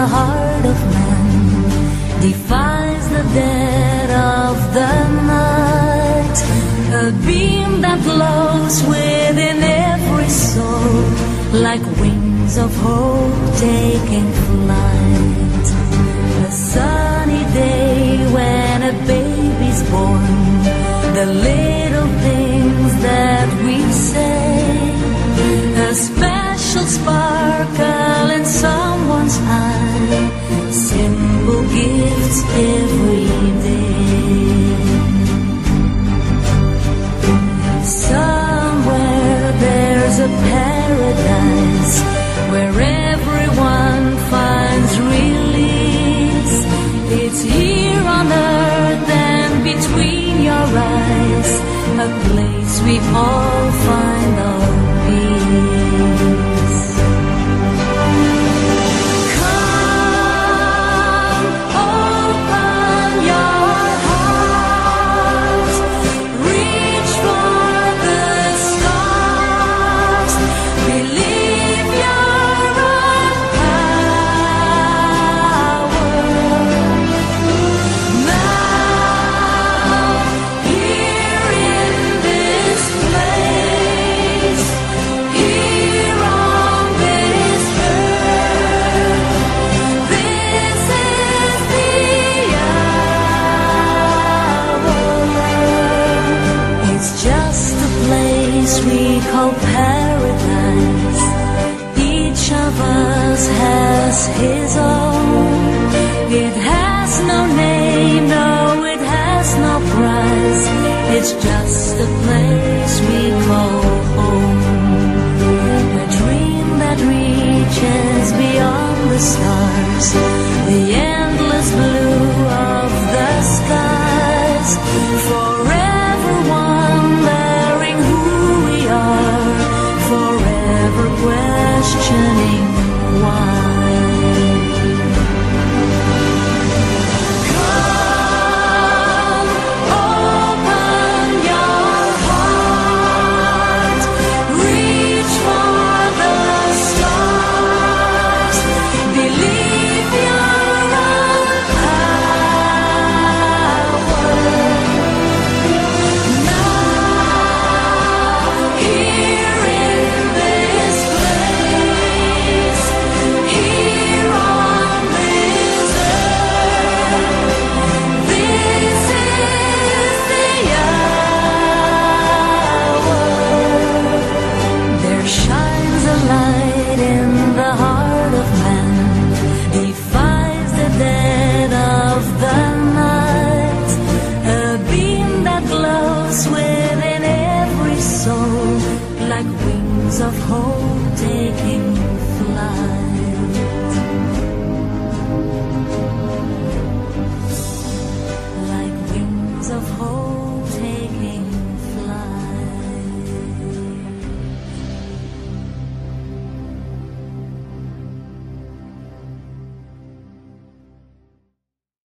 heart of man, defies the dead of the night. A beam that glows within every soul, like wings of hope taking flight. A sunny day when a baby's born, the little things that we say, a special sparkle in someone's eye, simple gifts every day. Somewhere there's a paradise where everyone finds release. It's here on earth and between your eyes, a place we all find our peace. Come, open your heart, reach for the stars, believe your own power. Now, here in this place, here on this earth, this is the hour. It's just a place we call paradise. Each of us has his own. It has no name, no, it has no price. It's just a place we call home. A dream that reaches beyond the stars, the endless blue of the skies. Forever wondering who we are, forever questioning why. Come, open your heart, reach for the stars, believe your own power. Now, here in this place, here on this earth, this is the hour. There shines a light in the heart of man, defies the dead of the night. A beam that glows within every soul, like wings of hope taking flight.